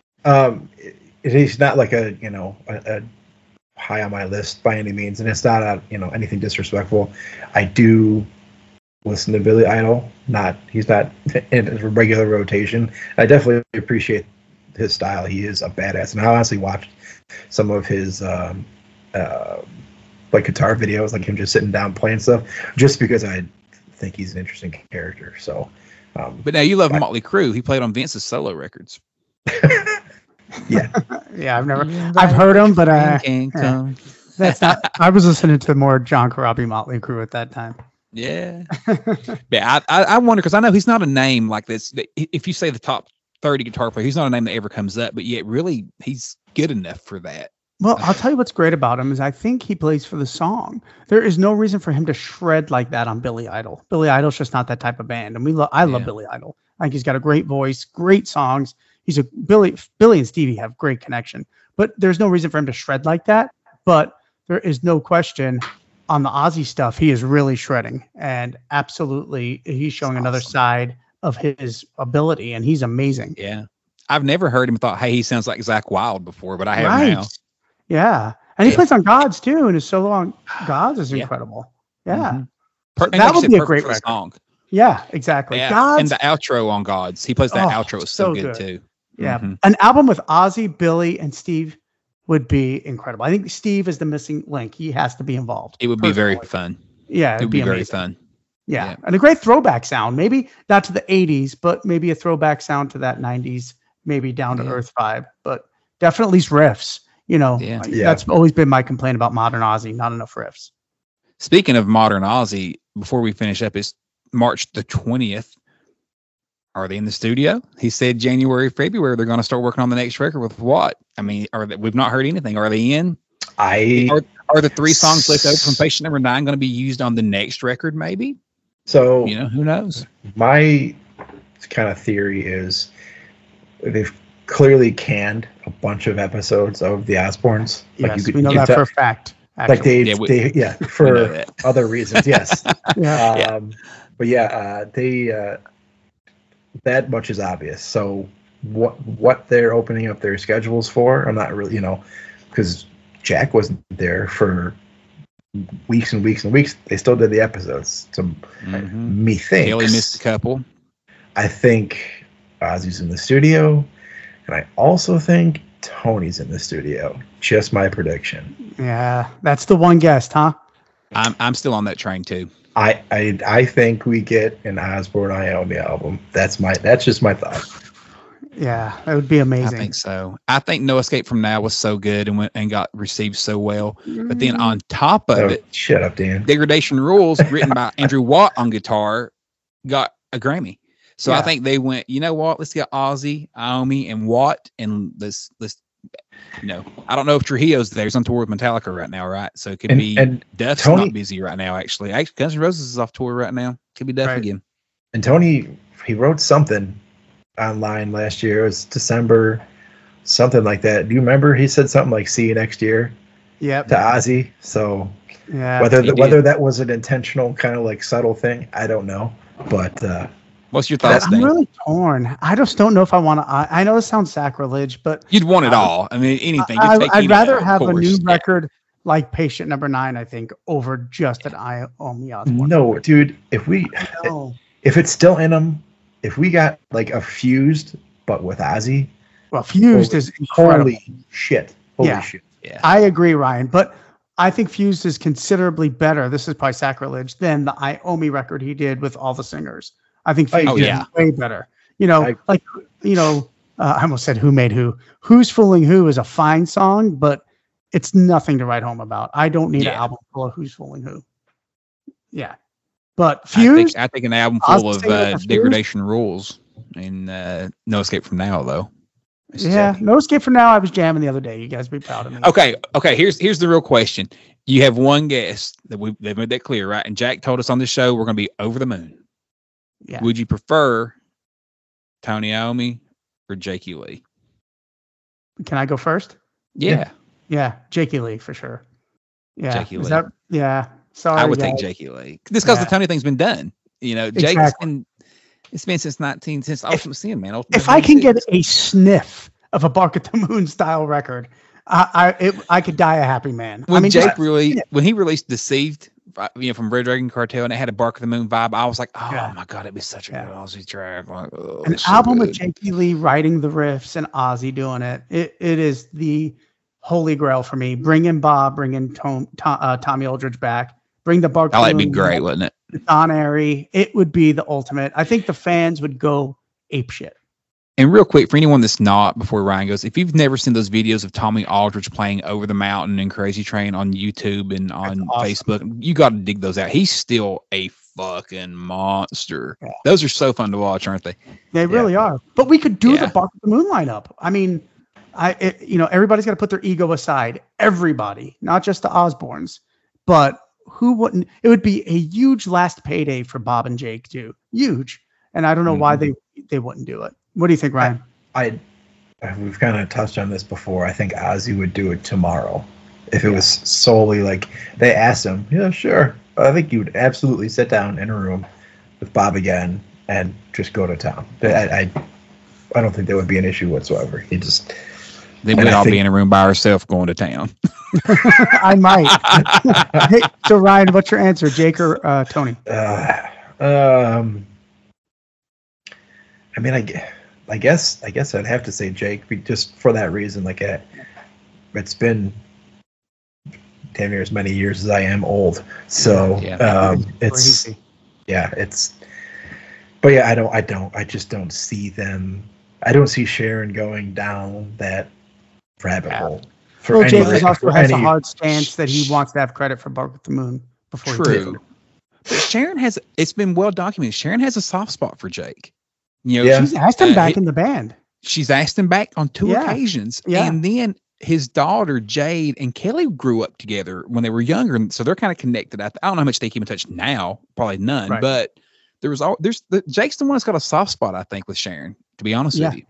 He's not like a high on my list by any means, and it's not anything disrespectful. I do listen to Billy Idol. He's not in a regular rotation. I definitely appreciate his style. He is a badass, and I honestly watched some of his like guitar videos, like him just sitting down playing stuff, just because I think he's an interesting character. So, but now you love Motley Crue. He played on Vince's solo records. Yeah. Yeah, I've heard him, but that's not. I was listening to more John Corabi Motley Crue at that time. Yeah. Yeah, I wonder, because I know he's not a name like this. If you say the top 30 guitar player, he's not a name that ever comes up, but yet really he's good enough for that. Well, I'll tell you what's great about him is I think he plays for the song. There is no reason for him to shred like that on Billy Idol. Billy Idol's just not that type of band, and I love Billy Idol. I think he's got a great voice, great songs. Billy and Stevie have great connection, but there's no reason for him to shred like that. But there is no question on the Ozzy stuff, he is really shredding, and absolutely he's showing another side of his ability, and he's amazing. Yeah. I've never heard him thought, hey, he sounds like Zach Wilde before, but I have now. Yeah. And he plays on Gods too, and his solo on Gods is incredible. Yeah. Mm-hmm. That would be a great record. Song. Yeah, exactly. Yeah. Gods, and the outro on Gods. He plays that outro. It's so good too. Yeah. Mm-hmm. An album with Ozzy, Billy, and Steve would be incredible. I think Steve is the missing link. He has to be involved. It would be very fun. Yeah, it would be very amazing. fun. Yeah. And a great throwback sound. Maybe not to the 80s, but maybe a throwback sound to that 90s, maybe down to earth vibe, but definitely riffs. That's always been my complaint about modern Ozzy, not enough riffs. Speaking of modern Ozzy, before we finish up, it's March the 20th. Are they in the studio? He said January, February, they're going to start working on the next record with what? I mean, we've not heard anything. Are they in? Are the 3 songs left over from Patient Number 9 going to be used on the next record, maybe? So, who knows? My kind of theory is they've clearly canned a bunch of episodes of the Osbournes. Yes, we know that for a fact. Actually. Like for other reasons, yes. But that much is obvious. So what they're opening up their schedules for, I'm not really, because Jack wasn't there for weeks and weeks and weeks. They still did the episodes. So me thinks Kelly missed a couple. I think Ozzy's in the studio, and I also think Tony's in the studio. Just my prediction. Yeah, that's the one guest, huh? I'm still on that train too. I think we get an Osbourne Iommi album. That's just my thought. Yeah, that would be amazing. I think so. I think No Escape From Now was so good and got received so well. But then on top of it, shut up, Dan. Degradation Rules, written by Andrew Watt on guitar, got a Grammy. So I think they went, you know what? Let's get Ozzy, Iommi, and Watt, and let's I don't know if Trujillo's there. He's on tour with Metallica right now, right? So it could be Duff's not busy right now, actually. Guns N' Roses is off tour right now. Could be Duff again. And Tony, he wrote something online last year. It was December, something like that. Do you remember? He said something like "See you next year." Yep. To Ozzy. So whether that was an intentional kind of like subtle thing, I don't know. But What's your thoughts, I'm Dan? really torn. I just don't know if I want to. I know it sounds sacrilege, but You'd want it all. I mean, anything. You'd take I'd any rather of have a course. new Yeah. record like Patient Number 9, I think, over just an Ozzy Osbourne. No, dude. If it's still in them, if we got like a Fused but with Ozzy, Well, Fused is incredible. holy shit. Holy Yeah. shit. Yeah. I agree, Ryan, but I think Fused is considerably better. This is probably sacrilege than the Iommi record he did with all the singers. I think Fused Oh, is yeah. way better. I almost said Who Made Who. Who's Fooling Who is a fine song, but it's nothing to write home about. I don't need an Yeah. album full of Who's Fooling Who. Yeah. But Fused, I think an album full Ozzy of singing for Fused? Degradation Rules and No Escape from Now, though. It's yeah, joking. No Escape from Now. I was jamming the other day. You guys be proud of me. Okay. Here's the real question. You have one guest they've made that clear, right? And Jack told us on this show we're going to be over the moon. Yeah. Would you prefer Tony Iommi or Jakey Lee? Can I go first? Yeah, Yeah, Jakey Lee for sure. Yeah. Jakey Is Lee. that, yeah. Sorry, I would guys. take Jakey Lee. Just because Yeah. the Tony thing's been done. You know, Jake's Exactly. been it's been since Ultimate Sin, man. Ultimate If I can get 96. a sniff of a Bark at the Moon style record, I could die a happy man. when just- when he released Deceived, from Red Dragon Cartel, and it had a Bark of the Moon vibe, I was like, oh Yeah. my god, it'd be such a Yeah. good Ozzy track. Like, oh, an it's so album with good. Jakey Lee writing the riffs and Ozzy doing it. It is the holy grail for me. Bring in Bob, bring in Tommy Aldridge back, bring the Bark. Oh, that'd be Moon, great, wouldn't it? Don Airy. It would be the ultimate. I think the fans would go apeshit. And real quick, for anyone that's not, before Ryan goes, if you've never seen those videos of Tommy Aldridge playing Over the Mountain and Crazy Train on YouTube and on awesome. Facebook, you got to dig those out. He's still a fucking monster. Yeah. Those are so fun to watch, aren't they? They really are. But we could do Yeah. the Bark at the Moon lineup. I mean, everybody's got to put their ego aside. Everybody, not just the Osbournes, but who wouldn't? It would be a huge last payday for Bob and Jake too. Huge. And I don't know why they wouldn't do it. What do you think, Ryan? We've kind of touched on this before. I think Ozzy would do it tomorrow if it was solely like they asked him. Yeah, sure. I think he would absolutely sit down in a room with Bob again and just go to town. I don't think that would be an issue whatsoever. He just Then And we'd I all think- be in a room by ourselves going to town. I might. Hey, so Ryan, what's your answer, Jake or Tony? I mean, I guess I'd have to say Jake, just for that reason. Like, it's been damn near as many years as I am old, so Yeah. it's Crazy. it's. But yeah, I just don't see them. I don't see Sharon going down that rabbit hole. For Well, any- Jake also for has a any- hard stance that he wants to have credit for Bark at the Moon before he did. True. But Sharon it's been well documented. Sharon has a soft spot for Jake. You know, Yeah. She's asked him back he- in the band. she's asked him back on 2 Yeah. occasions. Yeah. And then his daughter, Jade, and Kelly grew up together when they were younger. And so they're kind of connected. I don't know how much they keep in touch now. Probably none. Right. But Jake's the one that's got a soft spot, I think, with Sharon, to be honest Yeah. with you.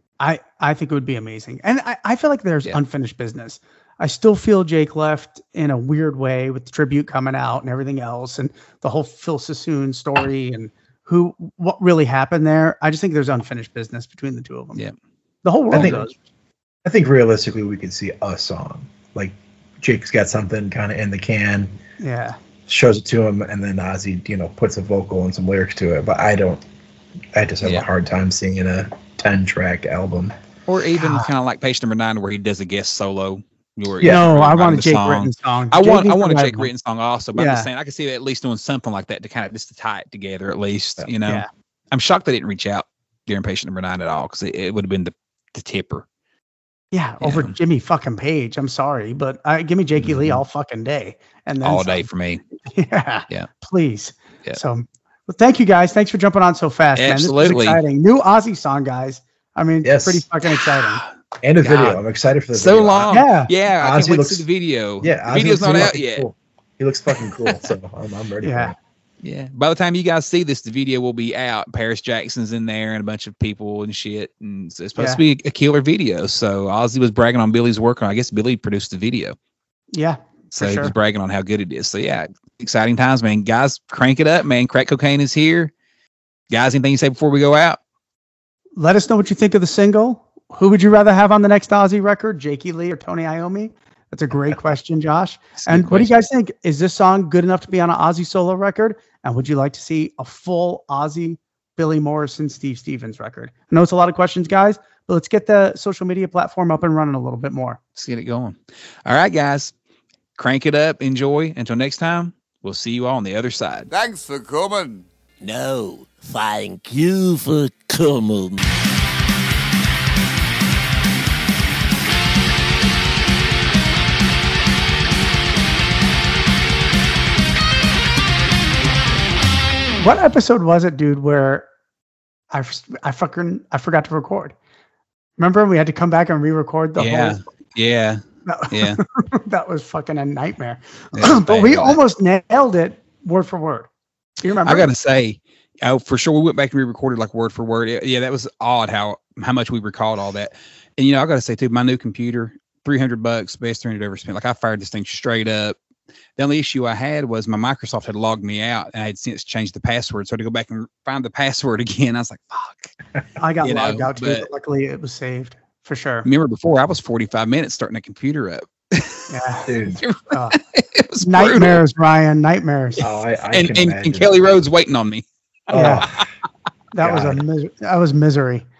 I think it would be amazing. And I feel like there's Yeah. unfinished business. I still feel Jake left in a weird way with the tribute coming out and everything else and the whole Phil Sassoon story and what really happened there. I just think there's unfinished business between the two of them. Yeah. The whole world think- does. I think realistically we could see a song. Like Jake's got something kind of in the can, Yeah. shows it to him, and then Ozzy, puts a vocal and some lyrics to it. But I just have Yeah. a hard time seeing a 10-track album. Or even God. kind of like Patient Number 9 where he does a guest solo. Where Yeah. No, I writing want a the Jake song. written song. I want needs a to write Jake one. written song also, but I'm Yeah. just saying I could see at least doing something like that to kind of just to tie it together at least. Yeah. Yeah. I'm shocked they didn't reach out during Patient Number 9 at all because it would have been the tipper. Yeah, over Yeah. Jimmy fucking Page. I'm sorry, but give me Jakey Lee all fucking day. And then all some. day for me. Yeah. Yeah. Please. Yeah. So, well, thank you guys. Thanks for jumping on so fast, man. Absolutely. This is exciting. New Ozzy song, guys. I mean, Yes. pretty fucking exciting. And a God. video. I'm excited for the So video. long. Yeah. Yeah. I can't Ozzy wait looks- to see the video. Yeah, The Ozzy video's looks not out fucking yet. cool. He looks fucking cool, so I'm ready Yeah. for it. Yeah. By the time you guys see this, the video will be out. Paris Jackson's in there and a bunch of people and shit. And it's supposed to be a killer video. So Ozzy was bragging on Billy's work. I guess Billy produced the video. Yeah. So For he was sure. bragging on how good it is. So yeah, exciting times, man. Guys, crank it up, man. Crack cocaine is here. Guys, anything you say before we go out? Let us know what you think of the single. Who would you rather have on the next Ozzy record, Jakey Lee or Tony Iommi? That's a great question, Josh. And what do you guys think? Is this song good enough to be on an Ozzy solo record? And would you like to see a full Ozzy, Billy Morrison, Steve Stevens record? I know it's a lot of questions, guys, but let's get the social media platform up and running a little bit more. Let's get it going. All right, guys. Crank it up. Enjoy. Until next time, we'll see you all on the other side. Thanks for coming. No, thank you for coming. What episode was it, dude, where I forgot to record? Remember we had to come back and re-record the whole... Yeah. That was fucking a nightmare. But But we almost nailed it word for word. Do you remember? I got to say, for sure, we went back and re-recorded like word for word. Yeah, that was odd how much we recalled all that. And, I got to say, too, my new computer, $300, best $300 ever spent. Like, I fired this thing straight up. The only issue I had was my Microsoft had logged me out, and I had since changed the password. So I had to go back and find the password again. I was like, fuck. I got logged out, too, but luckily it was saved. For sure. Remember before I was 45 minutes starting the computer up. Yeah, dude. It was nightmares, Ryan. Nightmares. Oh, I and Kelly Rhodes waiting on me. Yeah, that was misery.